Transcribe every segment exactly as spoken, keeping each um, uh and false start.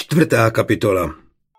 Čtvrtá kapitola.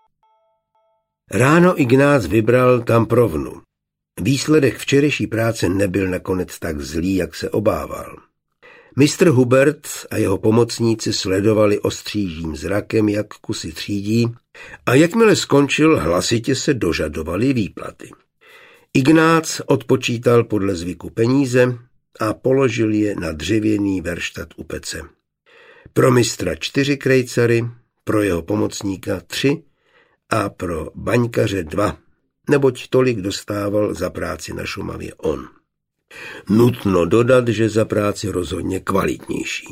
Ráno Ignác vybral Tamprovnu. Výsledek včerejší práce nebyl nakonec tak zlý, jak se obával. mistr Hubert a jeho pomocníci sledovali ostřížím zrakem, jak kusy třídí, a jakmile skončil, hlasitě se dožadovali výplaty. Ignác odpočítal podle zvyku peníze a položil je na dřevěný verštat u pece. Pro mistra čtyři krejcary, pro jeho pomocníka tři a pro baňkaře dva, neboť tolik dostával za práci na Šumavě on. Nutno dodat, že za práci rozhodně kvalitnější.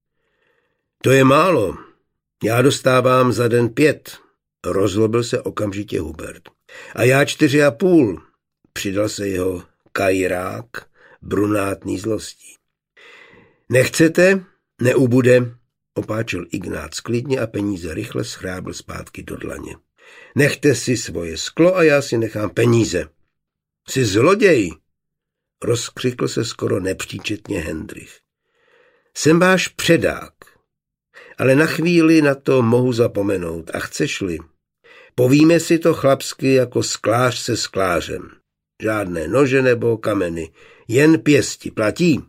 To je málo, já dostávám za den pět, rozlobil se okamžitě Hubert. A já čtyři a půl, přidal se jeho kajrák brunátný zlostí. Nechcete? Neubude, opáčil Ignác klidně a peníze rychle schrábl zpátky do dlaně. Nechte si svoje sklo a já si nechám peníze. Jsi zloděj, rozkřikl se skoro nepříčetně Hendrich. Jsem váš předák, ale na chvíli na to mohu zapomenout a chceš-li. Povíme si to chlapsky jako sklář se sklářem. Žádné nože nebo kameny, jen pěsti, platí?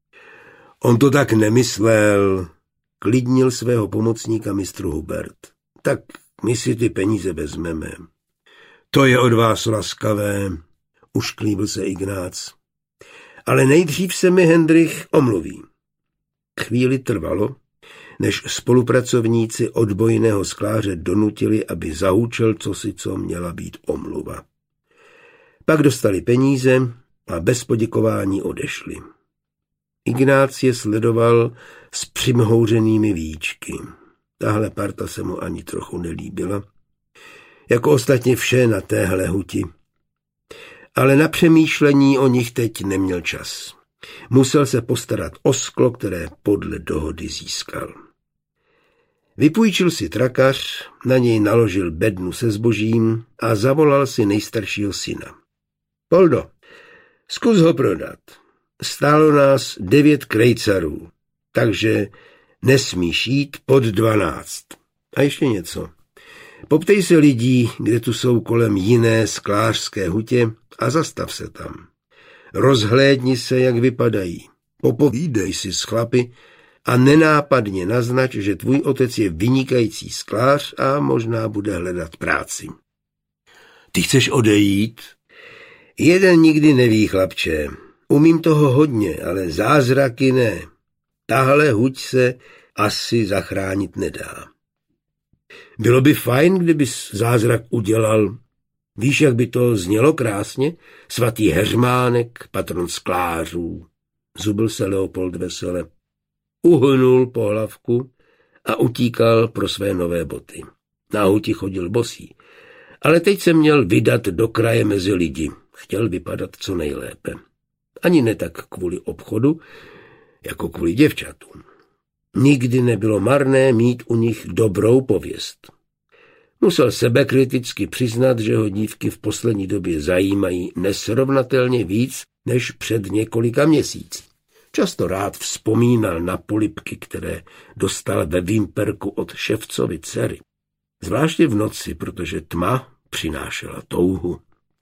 On to tak nemyslel, klidnil svého pomocníka mistr Hubert. Tak my si ty peníze vezmeme. To je od vás laskavé, ušklíbil se Ignác. Ale nejdřív se mi Hendrich omluví. Chvíli trvalo, než spolupracovníci odbojného skláře donutili, aby zahučel cosi, co měla být omluva. Pak dostali peníze a bez poděkování odešli. Ignác je sledoval s přimhouřenými víčky. Tahle parta se mu ani trochu nelíbila, jako ostatně vše na téhle huti. Ale na přemýšlení o nich teď neměl čas. Musel se postarat o sklo, které podle dohody získal. Vypůjčil si trakař, na něj naložil bednu se zbožím a zavolal si nejstaršího syna. Poldo, zkus ho prodat. Stálo nás devět krejcarů, takže nesmíš jít pod dvanáct. A ještě něco. Poptej se lidí, kde tu jsou kolem jiné sklářské hutě a zastav se tam. Rozhlédni se, jak vypadají. Popovídej si s chlapy a nenápadně naznač, že tvůj otec je vynikající sklář a možná bude hledat práci. Ty chceš odejít? Jeden nikdy neví, chlapče. Umím toho hodně, ale zázraky ne. Tahle huť se asi zachránit nedá. Bylo by fajn, kdybys zázrak udělal. Víš, jak by to znělo krásně? Svatý Heřmánek, patron sklářů. Zubil se Leopold vesele. Uhnul pohlavku a utíkal pro své nové boty. Na huti chodil bosý, ale teď se měl vydat do kraje mezi lidi. Chtěl vypadat co nejlépe. Ani ne tak kvůli obchodu, jako kvůli děvčatům. Nikdy nebylo marné mít u nich dobrou pověst. Musel sebekriticky přiznat, že ho dívky v poslední době zajímají nesrovnatelně víc než před několika měsíci. Často rád vzpomínal na polibky, které dostal ve Vimperku od ševcovy dcery. Zvláště v noci, protože tma přinášela touhu.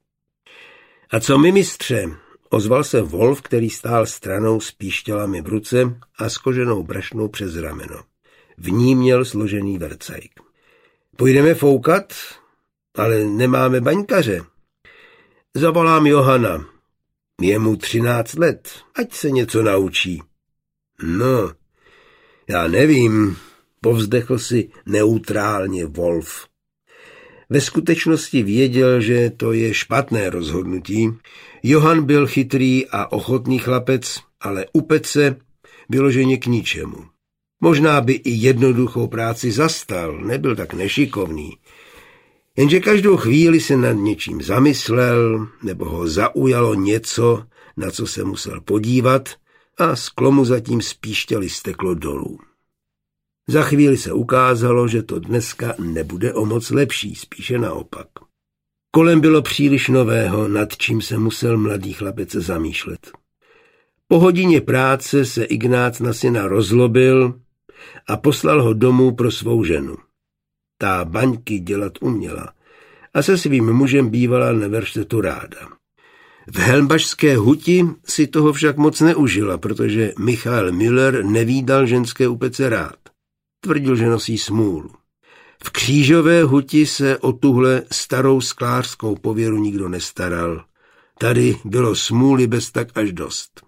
A co mi, mistře? Ozval se Wolf, který stál stranou s píšťalami v ruce a s koženou brašnou přes rameno. V ní měl složený vercajk. Půjdeme foukat, ale nemáme baňkaře. Zavolám Johana. Je mu třináct let, ať se něco naučí. No, já nevím, povzdechl si neutrálně Wolf. Ve skutečnosti věděl, že to je špatné rozhodnutí. Johan byl chytrý a ochotný chlapec, ale u pece vyloženě k ničemu. Možná by i jednoduchou práci zastal, nebyl tak nešikovný. Jenže každou chvíli se nad něčím zamyslel, nebo ho zaujalo něco, na co se musel podívat, a sklo mu zatím spíštěli steklo dolů. Za chvíli se ukázalo, že to dneska nebude o moc lepší, spíše naopak. Kolem bylo příliš nového, nad čím se musel mladý chlapec zamýšlet. Po hodině práce se Ignác na syna rozlobil a poslal ho domů pro svou ženu. Ta baňky dělat uměla a se svým mužem bývala na verštetu ráda. V Helmbašské huti si toho však moc neužila, protože Michael Müller nevídal ženské upece rád. Tvrdil, že nosí smůlu. V Křížové huti se o tuhle starou sklářskou pověru nikdo nestaral. Tady bylo smůly bez tak až dost.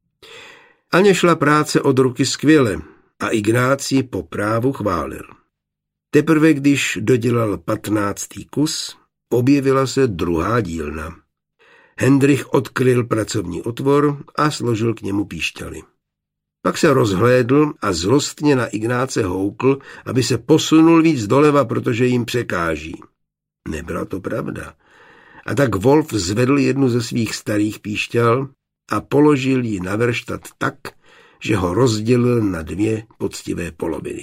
Aně šla práce od ruky skvěle a Ignác ji po právu chválil. Teprve když dodělal patnáctý kus, objevila se druhá dílna. Hendrich odkryl pracovní otvor a složil k němu píšťaly. Pak se rozhlédl a zlostně na Ignáce houkl, aby se posunul víc doleva, protože jim překáží. Nebyla to pravda. A tak Wolf zvedl jednu ze svých starých píšťal a položil ji na verštat tak, že ho rozdělil na dvě poctivé poloviny.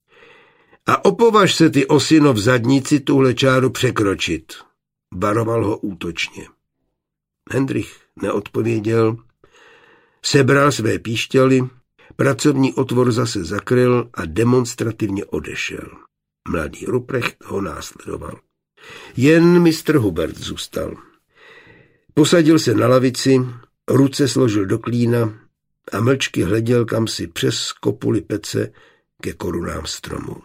A opovaž se ty, osino, v zadnici tuhle čáru překročit, varoval ho útočně. Hendrich neodpověděl, sebral své píšťaly, pracovní otvor zase zakryl a demonstrativně odešel. Mladý Ruprecht ho následoval. Jen mistr Hubert zůstal. Posadil se na lavici, ruce složil do klína a mlčky hleděl kamsi přes kopuli pece ke korunám stromů.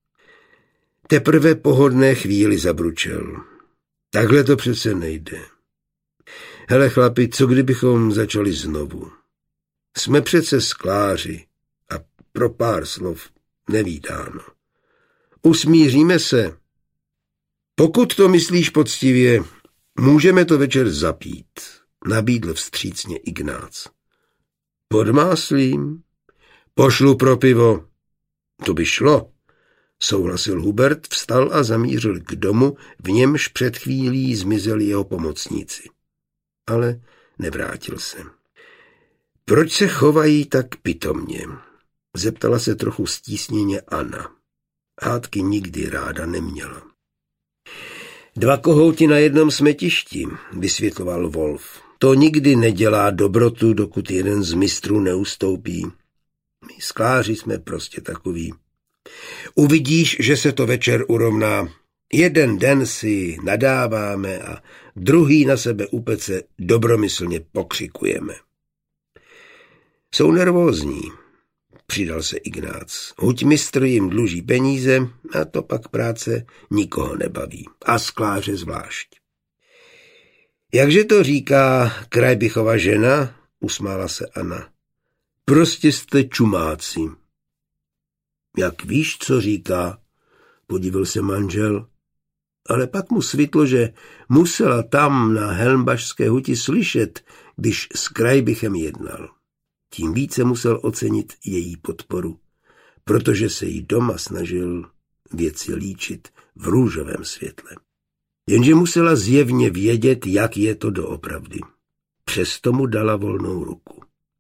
Teprve po hodné chvíli zabručel. Takhle to přece nejde. Hele chlapi, co kdybychom začali znovu? Jsme přece skláři a pro pár slov nevídáno. Usmíříme se. Pokud to myslíš poctivě, můžeme to večer zapít, nabídl vstřícně Ignác. Pod máslím? Pošlu pro pivo. To by šlo, souhlasil Hubert, vstal a zamířil k domu, v němž před chvílí zmizeli jeho pomocníci. Ale nevrátil se. Proč se chovají tak pitomně? Zeptala se trochu stísněně Anna. Hádky nikdy ráda neměla. Dva kohouti na jednom smetišti, vysvětloval Wolf. To nikdy nedělá dobrotu, dokud jeden z mistrů neustoupí. My skláři jsme prostě takoví. Uvidíš, že se to večer urovná. Jeden den si nadáváme a druhý na sebe u pece dobromyslně pokřikujeme. Jsou nervózní, přidal se Ignác. Huťmistr jim dluží peníze a to pak práce nikoho nebaví. A skláře zvlášť. Jakže to říká Krajbichova žena? Usmála se Anna. Prostě jste čumáci. Jak víš, co říká? Podivil se manžel. Ale pak mu svitlo, že musela tam na Helmbašské huti slyšet, když s Krajbichem jednal. Tím více musel ocenit její podporu, protože se jí doma snažil věci líčit v růžovém světle. Jenže musela zjevně vědět, jak je to doopravdy. Přesto mu dala volnou ruku.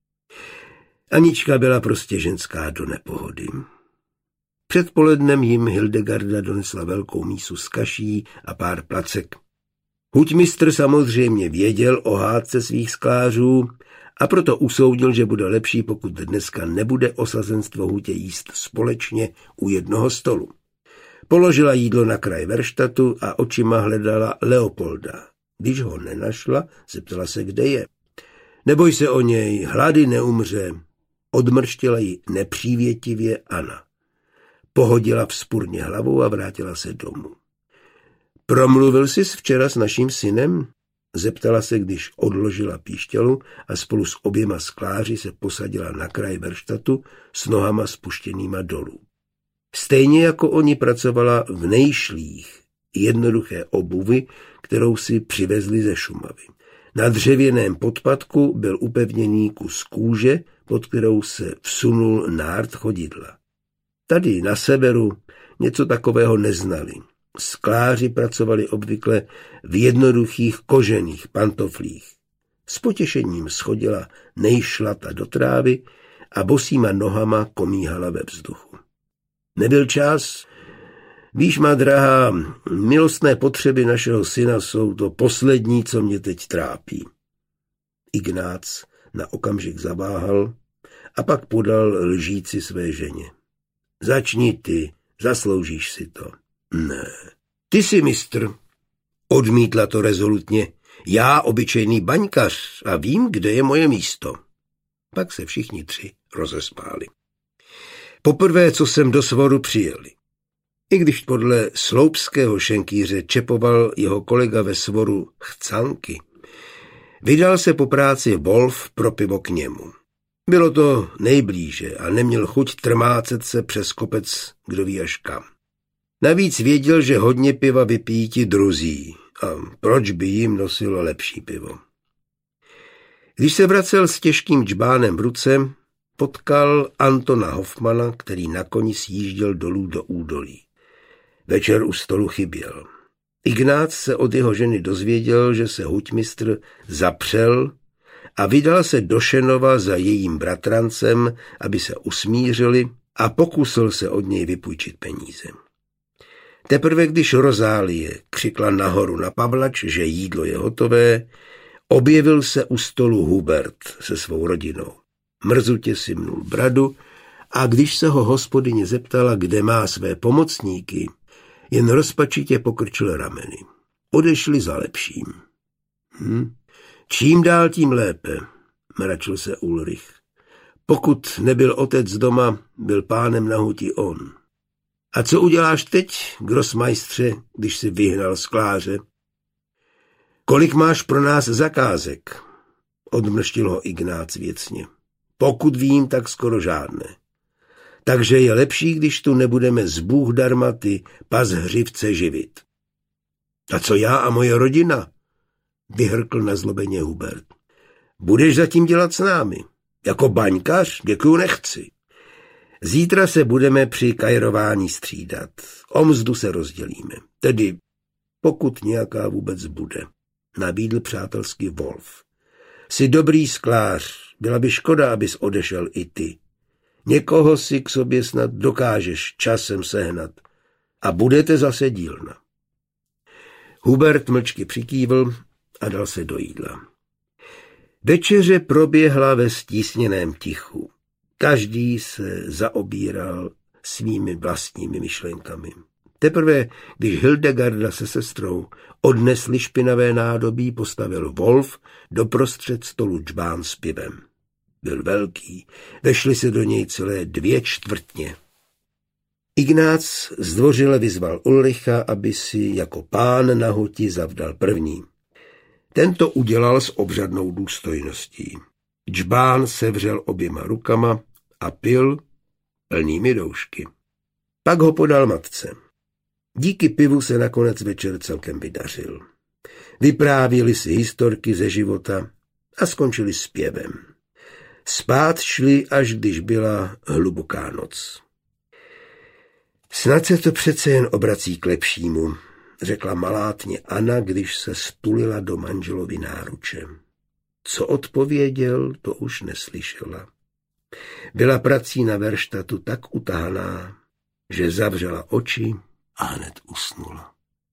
Anička byla prostě ženská do nepohody. Předpolednem jim Hildegarda donesla velkou mísu s kaší a pár placek. Huťmistr samozřejmě věděl o hádce svých sklářů a proto usoudil, že bude lepší, pokud dneska nebude osazenstvo hutě jíst společně u jednoho stolu. Položila jídlo na kraj verštatu a očima hledala Leopolda. Když ho nenašla, zeptala se, kde je. Neboj se o něj, hlady neumře, odmrštila ji nepřívětivě Anna. Pohodila vzpurně hlavou a vrátila se domů. Promluvil jsi včera s naším synem? Zeptala se, když odložila píšťalu a spolu s oběma skláři se posadila na kraj verštatu s nohama spuštěnýma dolů. Stejně jako oni pracovala v nejšlých, jednoduché obuvi, kterou si přivezli ze Šumavy. Na dřevěném podpatku byl upevněný kus kůže, pod kterou se vsunul nárt chodidla. Tady na severu něco takového neznali. Skláři pracovali obvykle v jednoduchých kožených pantoflích. S potěšením schodila nejšlata do trávy a bosýma nohama komíhala ve vzduchu. Nebyl čas. Víš, má drahá, milostné potřeby našeho syna jsou to poslední, co mě teď trápí. Ignác na okamžik zaváhal a pak podal lžíci své ženě. Začni ty, zasloužíš si to. Ne, ty jsi mistr. Odmítla to rezolutně. Já, obyčejný baňkař, a vím, kde je moje místo. Pak se všichni tři rozesmáli. Poprvé, co jsem do Svoru přijeli. I když podle sloupského šenkýře čepoval jeho kolega ve Svoru chcanky, vydal se po práci Wolf pro pivo k němu. Bylo to nejblíže a neměl chuť trmácet se přes kopec kdo ví až kam. Navíc věděl, že hodně piva vypijí ti druzí a proč by jim nosilo lepší pivo. Když se vracel s těžkým džbánem v ruce, potkal Antona Hoffmana, který na koni sjížděl dolů do údolí. Večer u stolu chyběl. Ignác se od jeho ženy dozvěděl, že se huťmistr zapřel a vydal se do Šenova za jejím bratrancem, aby se usmířili, a pokusil se od něj vypůjčit peníze. Teprve když Rozálie křikla nahoru na Pavlač, že jídlo je hotové, objevil se u stolu Hubert se svou rodinou. Mrzutě si mnul bradu a když se ho hospodyně zeptala, kde má své pomocníky, jen rozpačitě pokrčil rameny. Odešli za lepším. Hm? Čím dál tím lépe, mračil se Ulrich. Pokud nebyl otec doma, byl pánem na huti on. A co uděláš teď, grosmajstře, když si vyhnal skláře? Kolik máš pro nás zakázek? Odmrštil ho Ignác věcně. Pokud vím, tak skoro žádné. Takže je lepší, když tu nebudeme z Bůh darma ty pazhřivce živit. A co já a moje rodina? Vyhrkl nazlobeně Hubert. Budeš zatím dělat s námi. Jako baňkař? Děkuju, nechci. Zítra se budeme při kajrování střídat. O mzdu se rozdělíme. Tedy, pokud nějaká vůbec bude, nabídl přátelsky Wolf. Jsi dobrý sklář, byla by škoda, abys odešel i ty. Někoho si k sobě snad dokážeš časem sehnat a budete zase dílna. Hubert mlčky přikývl a dal se do jídla. Večeře proběhla ve stísněném tichu. Každý se zaobíral svými vlastními myšlenkami. Teprve, když Hildegarda se sestrou odnesli špinavé nádobí, postavil Wolf doprostřed stolu džbán s pivem. Byl velký, vešly se do něj celé dvě čtvrtně. Ignác zdvořile vyzval Ulricha, aby si jako pán na huti zavdal první. Tento udělal s obřadnou důstojností. Džbán sevřel oběma rukama a pil plnými doušky. Pak ho podal matce. Díky pivu se nakonec večer celkem vydařil. Vyprávěli si historky ze života a skončili zpěvem. Spát šli, až když byla hluboká noc. Snad se to přece jen obrací k lepšímu, řekla malátně Anna, když se stulila do manželovy náruče. Co odpověděl, to už neslyšela. Byla prací na verštatu tak utahaná, že zavřela oči a hned usnula.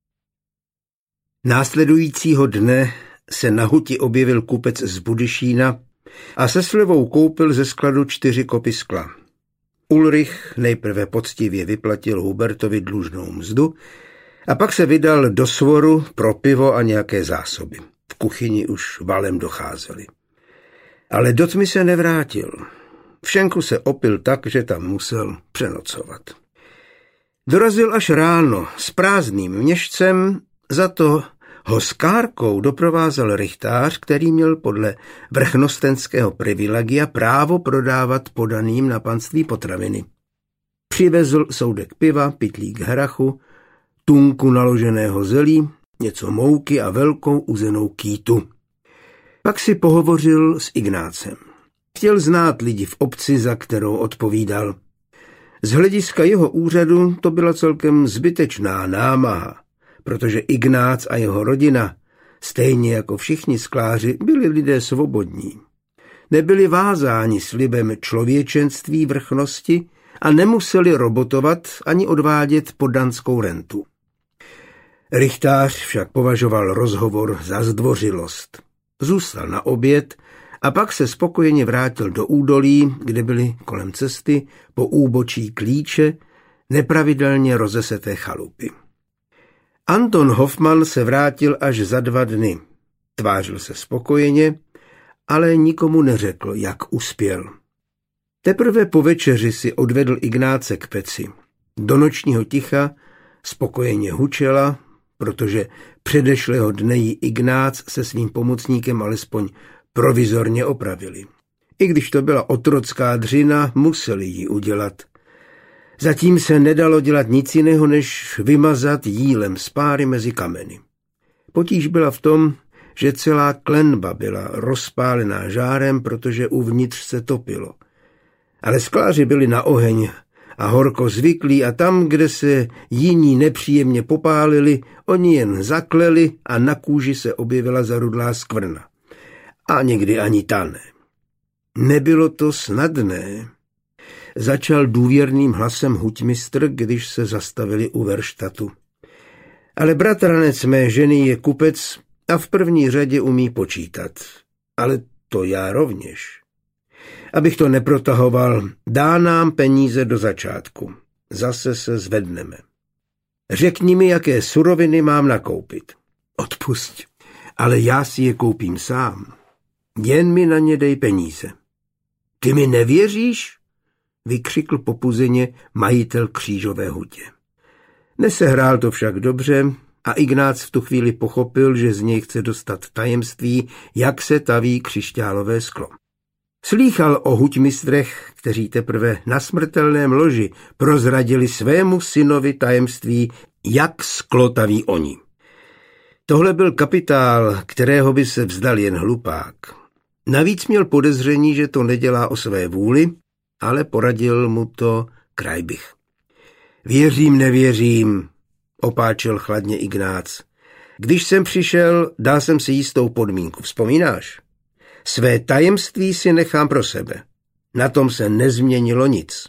Následujícího dne se na huti objevil kupec z Budyšína a se slevou koupil ze skladu čtyři kopy skla. Ulrich nejprve poctivě vyplatil Hubertovi dlužnou mzdu a pak se vydal do Svoru pro pivo a nějaké zásoby. V kuchyni už valem docházeli. Ale do tmy se nevrátil. V šenku se opil tak, že tam musel přenocovat. Dorazil až ráno s prázdným měšcem, za to ho s kárkou doprovázel rychtář, který měl podle vrchnostenského privilegia právo prodávat podaným na panství potraviny. Přivezl soudek piva, pytlík hrachu, tunku naloženého zelí, něco mouky a velkou uzenou kýtu. Pak si pohovořil s Ignácem. Chtěl znát lidi v obci, za kterou odpovídal. Z hlediska jeho úřadu to byla celkem zbytečná námaha, protože Ignác a jeho rodina, stejně jako všichni skláři, byli lidé svobodní. Nebyli vázáni slibem člověčenství vrchnosti a nemuseli robotovat ani odvádět poddanskou rentu. Rychtář však považoval rozhovor za zdvořilost. Zůstal na oběd a pak se spokojeně vrátil do údolí, kde byly kolem cesty po úbočí Klíče nepravidelně rozeseté chalupy. Anton Hoffmann se vrátil až za dva dny. Tvářil se spokojeně, ale nikomu neřekl, jak uspěl. Teprve po večeři si odvedl Ignáce k peci. Do nočního ticha spokojeně hučela, protože předešlého dne jí Ignác se svým pomocníkem alespoň provizorně opravili. I když to byla otrocká dřina, museli ji udělat. Zatím se nedalo dělat nic jiného, než vymazat jílem spáry mezi kameny. Potíž byla v tom, že celá klenba byla rozpálená žárem, protože uvnitř se topilo. Ale skláři byli na oheň a horko zvyklí a tam, kde se jiní nepříjemně popálili, oni jen zakleli a na kůži se objevila zarudlá skvrna. A někdy ani ta ne. Nebylo to snadné. Začal důvěrným hlasem huťmistr, když se zastavili u verštatu. Ale bratranec mé ženy je kupec a v první řadě umí počítat. Ale to já rovněž. Abych to neprotahoval, dá nám peníze do začátku. Zase se zvedneme. Řekni mi, jaké suroviny mám nakoupit. Odpusť, ale já si je koupím sám. Jen mi na ně dej peníze. Ty mi nevěříš? Vykřikl popuzeně majitel křížové hutě. Nesehrál to však dobře a Ignác v tu chvíli pochopil, že z něj chce dostat tajemství, jak se taví křišťálové sklo. Slýchal o huťmistrech, kteří teprve na smrtelném loži prozradili svému synovi tajemství, jak sklo taví oni. Tohle byl kapitál, kterého by se vzdal jen hlupák. Navíc měl podezření, že to nedělá o své vůli, ale poradil mu to Krajbych. Věřím, nevěřím, opáčil chladně Ignác. Když jsem přišel, dal jsem si jistou podmínku, vzpomínáš? Své tajemství si nechám pro sebe. Na tom se nezměnilo nic.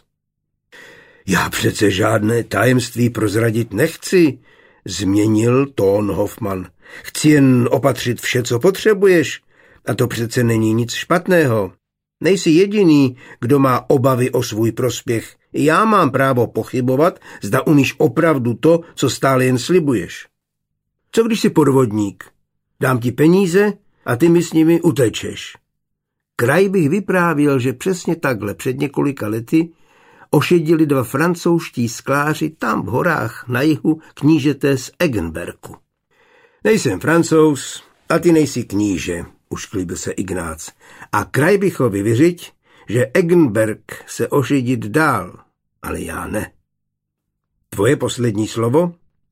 Já přece žádné tajemství prozradit nechci, změnil tón Hoffmann. Chci jen opatřit vše, co potřebuješ. A to přece není nic špatného. Nejsi jediný, kdo má obavy o svůj prospěch. Já mám právo pochybovat, zda umíš opravdu to, co stále jen slibuješ. Co když jsi podvodník? Dám ti peníze a ty mi s nimi utečeš. Krajbych vyprávěl, že přesně takhle před několika lety ošedili dva francouzští skláři tam v horách na jihu knížete z Eggenberku. Nejsem Francouz a ty nejsi kníže, ušklíbil se Ignác. A Krajbychovi vyřiď, že Eggenberg se ošidit dál, ale já ne. Tvoje poslední slovo?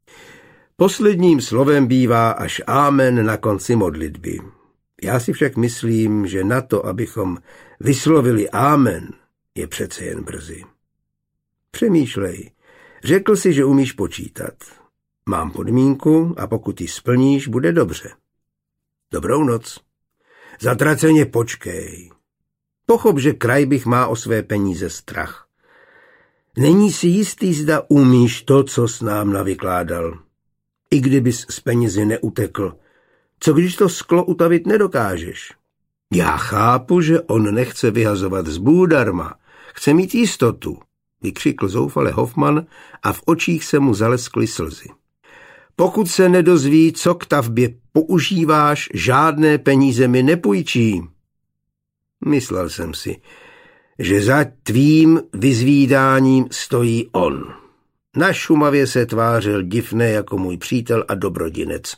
Posledním slovem bývá až ámen na konci modlitby. Já si však myslím, že na to, abychom vyslovili ámen, je přece jen brzy. Přemýšlej. Řekl si, že umíš počítat. Mám podmínku a pokud ji splníš, bude dobře. Dobrou noc. Zatraceně počkej. Pochop, že Krajbych má o své peníze strach. Není si jistý, zda umíš to, co s nám navykládal. I kdybys z penězi neutekl. Co když to sklo utavit nedokážeš? Já chápu, že on nechce vyhazovat zbůl darma. Chce mít jistotu, vykřikl zoufale Hoffmann a v očích se mu zaleskly slzy. Pokud se nedozví, co k tavbě používáš, žádné peníze mi nepůjčí. Myslel jsem si, že za tvým vyzvídáním stojí on. Na Šumavě se tvářil divně jako můj přítel a dobrodinec.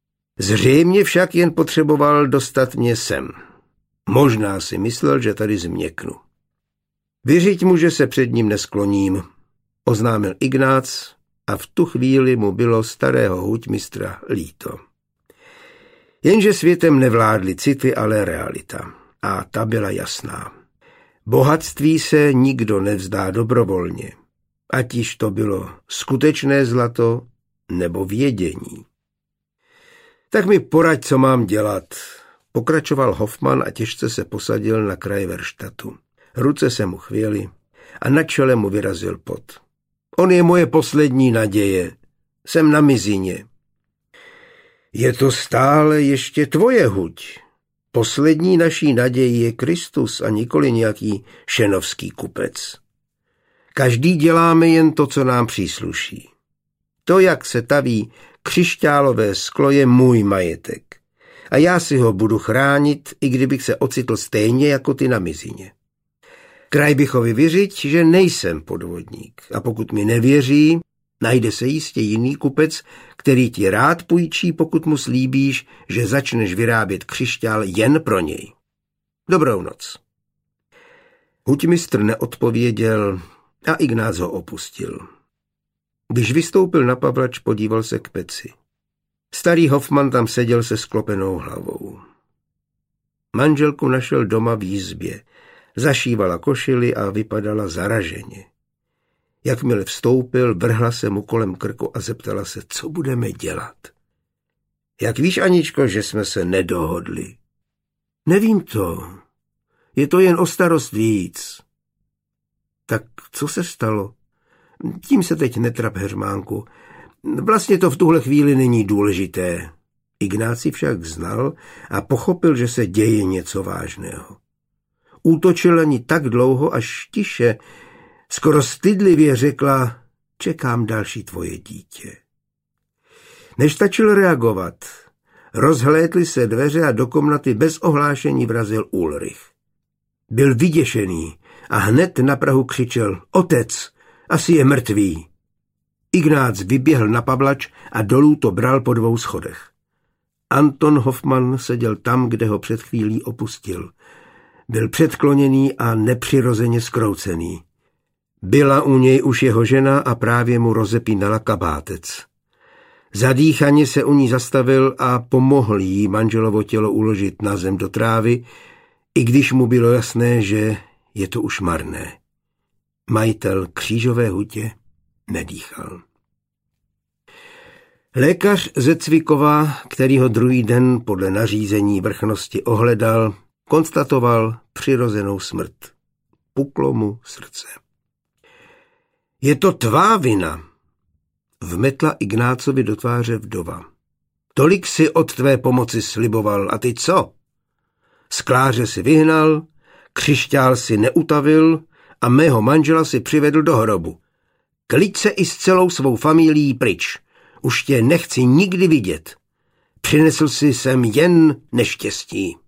Zřejmě však jen potřeboval dostat mě sem. Možná si myslel, že tady změknu. Vyřiď mu, že se před ním neskloním, oznámil Ignác a v tu chvíli mu bylo starého huťmistra líto. Jenže světem nevládly city, ale realita. A ta byla jasná. Bohatství se nikdo nevzdá dobrovolně, ať již to bylo skutečné zlato nebo vědění. Tak mi poraď, co mám dělat, pokračoval Hoffmann a těžce se posadil na kraj verštatu. Ruce se mu chvěly a na čele mu vyrazil pot. On je moje poslední naděje. Jsem na mizině. Je to stále ještě tvoje huť. Poslední naší nadějí je Kristus a nikoli nějaký šenovský kupec. Každý děláme jen to, co nám přísluší. To, jak se taví Křišťálové sklo je můj majetek a já si ho budu chránit, i kdybych se ocitl stejně jako ty na mizině. Kraj bychovi věřit, že nejsem podvodník, a pokud mi nevěří, najde se jistě jiný kupec, který ti rád půjčí, pokud mu slíbíš, že začneš vyrábět křišťál jen pro něj. Dobrou noc. Huťmistr neodpověděl a Ignác ho opustil. Když vystoupil na pavlač, podíval se k peci. Starý Hoffman tam seděl se sklopenou hlavou. Manželku našel doma v jizbě. Zašívala košili a vypadala zaraženě. Jakmile vstoupil, vrhla se mu kolem krku a zeptala se, co budeme dělat. Jak víš, Aničko, že jsme se nedohodli? Nevím to. Je to jen o starost víc. Tak co se stalo? Tím se teď netrap, Heřmánku. Vlastně to v tuhle chvíli není důležité. Ignáci však znal a pochopil, že se děje něco vážného. Útočil ani tak dlouho, až tiše, skoro stydlivě řekla, čekám další tvoje dítě. Než stačil reagovat, rozhlédly se dveře a do komnaty bez ohlášení vrazil Ulrich. Byl vyděšený a hned na prahu křičel, otec, asi je mrtvý. Ignác vyběhl na pavlač a dolů to bral po dvou schodech. Anton Hoffman seděl tam, kde ho před chvílí opustil. Byl předkloněný a nepřirozeně zkroucený. Byla u něj už jeho žena a právě mu rozepínala kabátec. Zadýchaně se u ní zastavil a pomohl jí manželovo tělo uložit na zem do trávy, i když mu bylo jasné, že je to už marné. Majitel křížové hutě nedýchal. Lékař ze Cvikova, který ho druhý den podle nařízení vrchnosti ohledal, konstatoval přirozenou smrt. Puklo mu srdce. Je to tvá vina, vmetla Ignácovi do tváře vdova. Tolik si od tvé pomoci sliboval, a ty co? Skláře si vyhnal, křišťál si neutavil a mého manžela si přivedl do hrobu. Kliď se i s celou svou familií pryč. Už tě nechci nikdy vidět. Přinesl si sem jen neštěstí.